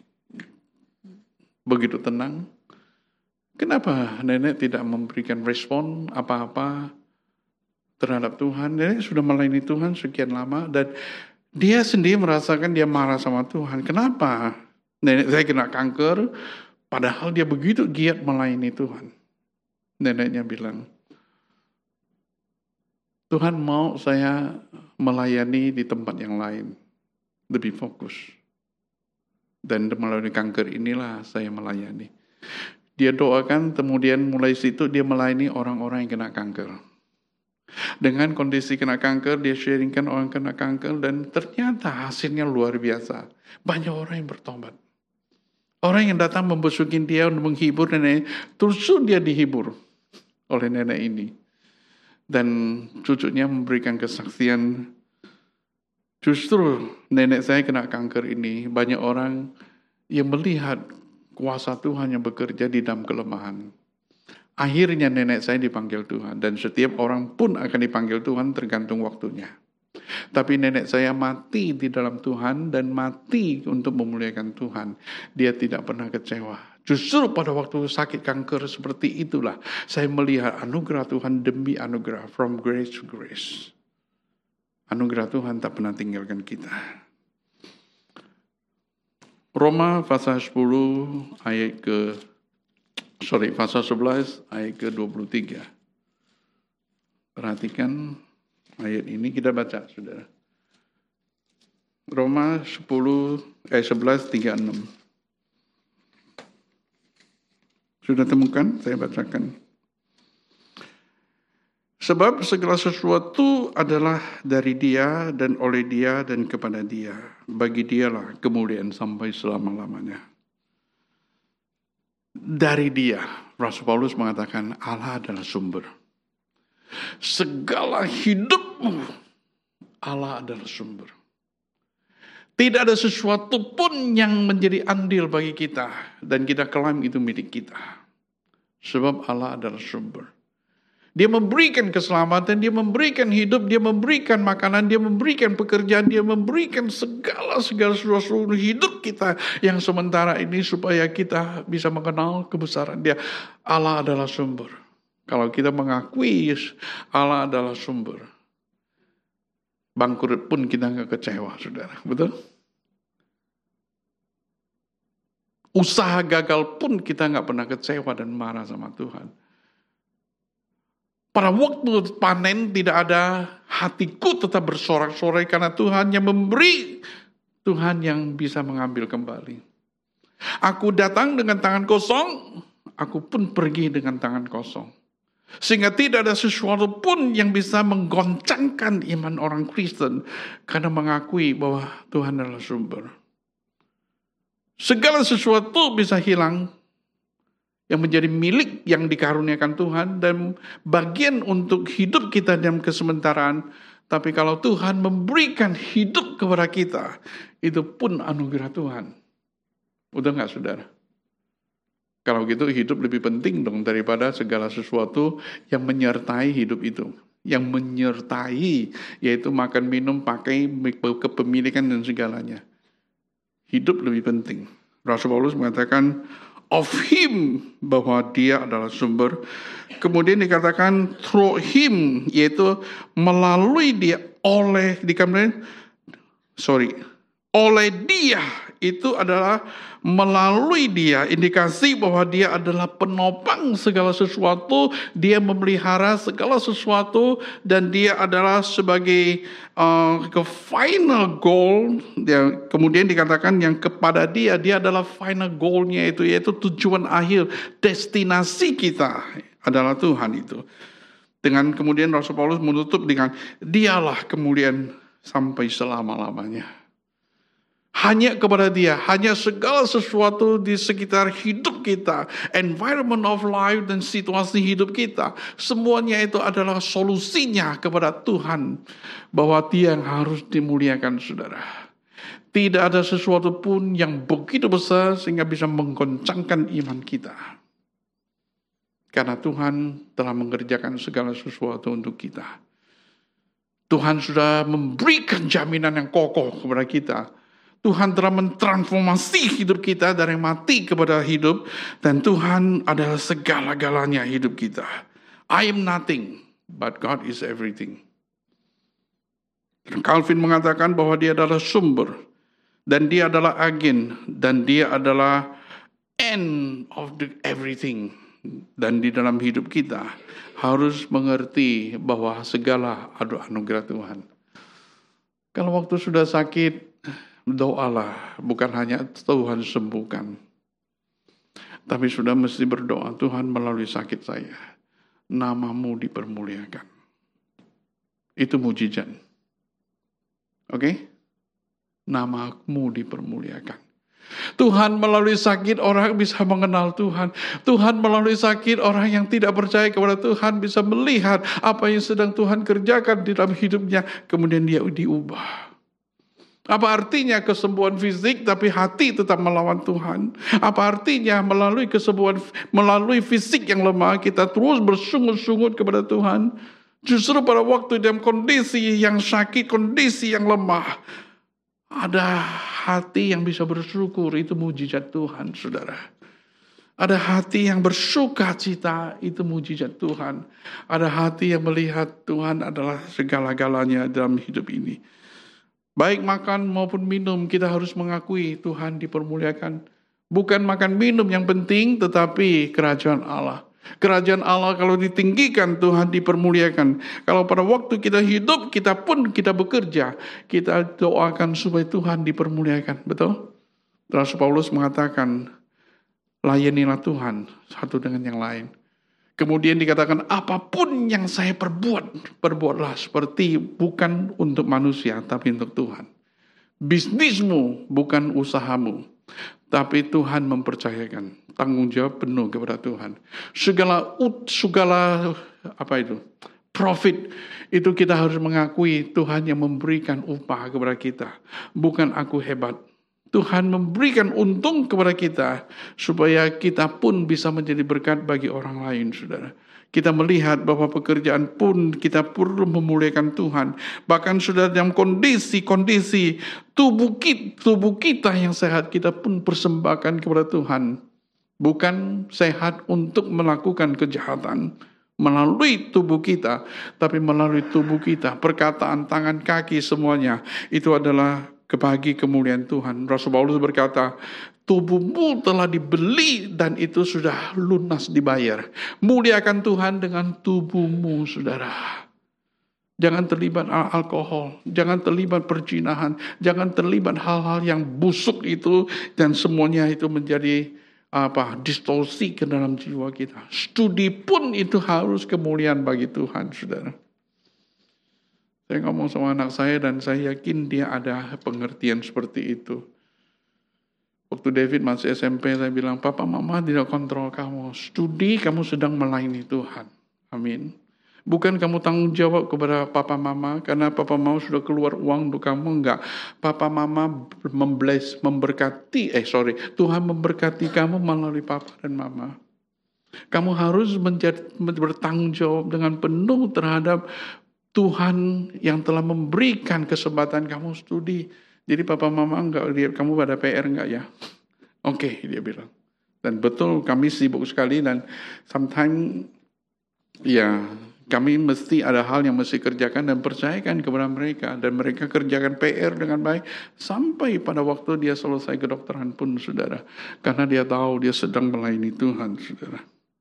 begitu tenang? Kenapa nenek tidak memberikan respon apa-apa? terhadap Tuhan. Nenek sudah melayani Tuhan sekian lama dan dia sendiri merasakan dia marah sama Tuhan. Kenapa nenek saya kena kanker padahal dia begitu giat melayani Tuhan? Neneknya bilang, Tuhan mau saya melayani di tempat yang lain, lebih fokus. Dan melalui kanker inilah saya melayani. Dia doakan, kemudian mulai situ dia melayani orang-orang yang kena kanker. Dengan kondisi kena kanker, dia sharingkan orang kena kanker, dan ternyata hasilnya luar biasa. Banyak orang yang bertobat. Orang yang datang membusukin dia untuk menghibur nenek, terus dia dihibur oleh nenek ini. Dan cucunya memberikan kesaksian, justru nenek saya kena kanker ini, banyak orang yang melihat kuasa Tuhan yang bekerja di dalam kelemahan. Akhirnya nenek saya dipanggil Tuhan, dan setiap orang pun akan dipanggil Tuhan tergantung waktunya. Tapi nenek saya mati di dalam Tuhan dan mati untuk memuliakan Tuhan. Dia tidak pernah kecewa. Justru pada waktu sakit kanker seperti itulah saya melihat anugerah Tuhan demi anugerah, from grace to grace. Anugerah Tuhan tak pernah tinggalkan kita. Roma pasal sepuluh ayat ke sorry pasal sebelas ayat ke dua puluh tiga. Perhatikan ayat ini, kita baca Saudara. Roma sepuluh ayat sebelas tiga enam. Sudah temukan? Saya bacakan. Sebab segala sesuatu adalah dari Dia dan oleh Dia dan kepada Dia. Bagi Dialah kemuliaan sampai selama-lamanya. Dari Dia, Rasul Paulus mengatakan Allah adalah sumber. Segala hidupmu, Allah adalah sumber. Tidak ada sesuatu pun yang menjadi andil bagi kita dan kita klaim itu milik kita. Sebab Allah adalah sumber. Dia memberikan keselamatan, Dia memberikan hidup, Dia memberikan makanan, Dia memberikan pekerjaan, Dia memberikan segala-segala sesuatu hidup kita yang sementara ini supaya kita bisa mengenal kebesaran Dia. Allah adalah sumber. Kalau kita mengakui Allah adalah sumber, bangkrut pun kita nggak kecewa, saudara. Betul? Usaha gagal pun kita nggak pernah kecewa dan marah sama Tuhan. Pada waktu panen tidak ada, hatiku tetap bersorak-sorai karena Tuhan yang memberi, Tuhan yang bisa mengambil kembali. Aku datang dengan tangan kosong, aku pun pergi dengan tangan kosong. Sehingga tidak ada sesuatu pun yang bisa menggoncangkan iman orang Kristen karena mengakui bahwa Tuhan adalah sumber. Segala sesuatu bisa hilang yang menjadi milik yang dikaruniakan Tuhan dan bagian untuk hidup kita dalam kesementaraan. Tapi kalau Tuhan memberikan hidup kepada kita, itu pun anugerah Tuhan. Udah gak, saudara? Kalau gitu hidup lebih penting dong daripada segala sesuatu yang menyertai hidup itu. Yang menyertai, yaitu makan, minum, pakai, kepemilikan dan segalanya. Hidup lebih penting. Rasul Paulus mengatakan of him, bahwa dia adalah sumber. Kemudian dikatakan through him, yaitu melalui dia, oleh, dikatakan, sorry, oleh dia, itu adalah melalui dia, indikasi bahwa dia adalah penopang segala sesuatu, dia memelihara segala sesuatu, dan dia adalah sebagai uh, ke final goal. Dia, kemudian dikatakan yang kepada dia, dia adalah final goalnya itu, yaitu tujuan akhir, destinasi kita adalah Tuhan itu. Dengan kemudian Rasul Paulus menutup dengan dialah kemuliaan sampai selama-lamanya. Hanya kepada dia, hanya segala sesuatu di sekitar hidup kita, environment of life dan situasi hidup kita, semuanya itu adalah solusinya kepada Tuhan, bahwa dia yang harus dimuliakan, saudara. Tidak ada sesuatu pun yang begitu besar sehingga bisa menggoncangkan iman kita. Karena Tuhan telah mengerjakan segala sesuatu untuk kita. Tuhan sudah memberikan jaminan yang kokoh kepada kita. Tuhan telah mentransformasi hidup kita dari mati kepada hidup. Dan Tuhan adalah segala-galanya hidup kita. I am nothing. but God is everything. Calvin mengatakan bahwa dia adalah sumber, dan dia adalah agen, dan dia adalah end of the everything. Dan di dalam hidup kita harus mengerti bahwa segala adalah anugerah Tuhan. Kalau waktu sudah sakit, doalah, bukan hanya Tuhan sembuhkan, tapi sudah mesti berdoa, Tuhan melalui sakit saya, namamu dipermuliakan. Itu mujizat. Oke? Okay? Namamu dipermuliakan. Tuhan melalui sakit orang bisa mengenal Tuhan. Tuhan melalui sakit orang yang tidak percaya kepada Tuhan bisa melihat apa yang sedang Tuhan kerjakan di dalam hidupnya. Kemudian dia diubah. Apa artinya kesembuhan fisik tapi hati tetap melawan Tuhan? Apa artinya melalui kesembuhan, melalui fisik yang lemah kita terus bersungut-sungut kepada Tuhan? Justru pada waktu dalam kondisi yang sakit, kondisi yang lemah, ada hati yang bisa bersyukur, itu mujizat Tuhan, saudara. Ada hati yang bersuka cita, itu mujizat Tuhan. Ada hati yang melihat Tuhan adalah segala-galanya dalam hidup ini. Baik makan maupun minum, kita harus mengakui Tuhan dipermuliakan. Bukan makan minum yang penting, tetapi kerajaan Allah. Kerajaan Allah kalau ditinggikan, Tuhan dipermuliakan. Kalau pada waktu kita hidup, kita pun kita bekerja, kita doakan supaya Tuhan dipermuliakan. Betul? Rasul Paulus mengatakan, layanilah Tuhan satu dengan yang lain. Kemudian dikatakan, apapun yang saya perbuat, perbuatlah seperti bukan untuk manusia, tapi untuk Tuhan. Bisnismu bukan usahamu, tapi Tuhan mempercayakan tanggung jawab penuh kepada Tuhan. Segala segala apa itu? Profit itu kita harus mengakui Tuhan yang memberikan upah kepada kita, bukan aku hebat. Tuhan memberikan untung kepada kita supaya kita pun bisa menjadi berkat bagi orang lain, saudara. Kita melihat bahwa pekerjaan pun kita perlu memuliakan Tuhan. Bahkan sudah dalam kondisi-kondisi tubuh kita, tubuh kita yang sehat, kita pun persembahkan kepada Tuhan. Bukan sehat untuk melakukan kejahatan melalui tubuh kita, tapi melalui tubuh kita, perkataan, tangan, kaki, semuanya. Itu adalah bagi kemuliaan Tuhan. Rasul Paulus berkata, tubuhmu telah dibeli dan itu sudah lunas dibayar. Muliakan Tuhan dengan tubuhmu, saudara. Jangan terlibat alkohol, jangan terlibat perzinahan, jangan terlibat hal-hal yang busuk itu dan semuanya itu menjadi apa distorsi ke dalam jiwa kita. Studi pun itu harus kemuliaan bagi Tuhan, saudara. Saya ngomong sama anak saya dan saya yakin dia ada pengertian seperti itu. Waktu David masih S M P, saya bilang, Papa Mama tidak kontrol kamu. Studi kamu sedang melayani Tuhan. Amin. Bukan kamu tanggung jawab kepada Papa Mama, karena Papa Mama sudah keluar uang untuk kamu. Enggak. Papa Mama membless, memberkati, eh sorry, Tuhan memberkati kamu melalui Papa dan Mama. Kamu harus menjadi, bertanggung jawab dengan penuh terhadap Tuhan yang telah memberikan kesempatan kamu studi. Jadi papa mama enggak lihat kamu pada P R enggak ya? Oke, okay, dia bilang. Dan betul kami sibuk sekali dan sometimes ya kami mesti ada hal yang mesti kerjakan dan percayakan kepada mereka. Dan mereka kerjakan P R dengan baik sampai pada waktu dia selesai kedokteran pun, saudara. Karena dia tahu dia sedang melayani Tuhan, saudara.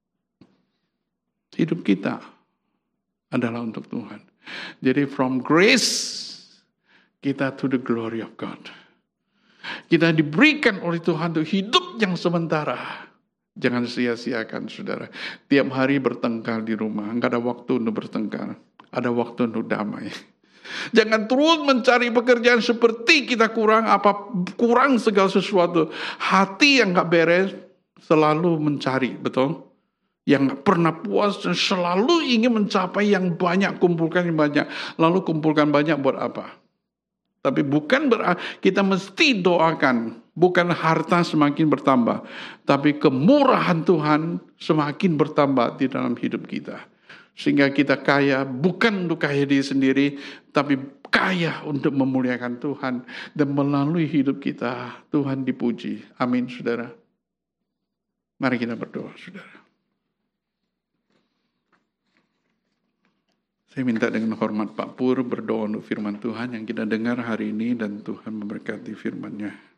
Hidup kita adalah untuk Tuhan. Jadi from grace kita to the glory of God. Kita diberikan oleh Tuhan untuk hidup yang sementara. Jangan sia-siakan, saudara. Tiap hari bertengkar di rumah. Enggak ada waktu untuk bertengkar. Ada waktu untuk damai. Jangan terus mencari pekerjaan seperti kita kurang apa kurang segala sesuatu. Hati yang enggak beres selalu mencari, betul? Yang gak pernah puas dan selalu ingin mencapai yang banyak, kumpulkan yang banyak. Lalu kumpulkan banyak buat apa? Tapi bukan berarti kita mesti doakan, bukan harta semakin bertambah, tapi kemurahan Tuhan semakin bertambah di dalam hidup kita. Sehingga kita kaya bukan untuk kaya diri sendiri, tapi kaya untuk memuliakan Tuhan. Dan melalui hidup kita, Tuhan dipuji. Amin, saudara. Mari kita berdoa, saudara. Saya minta dengan hormat Pak Pur berdoa untuk firman Tuhan yang kita dengar hari ini dan Tuhan memberkati firman-Nya.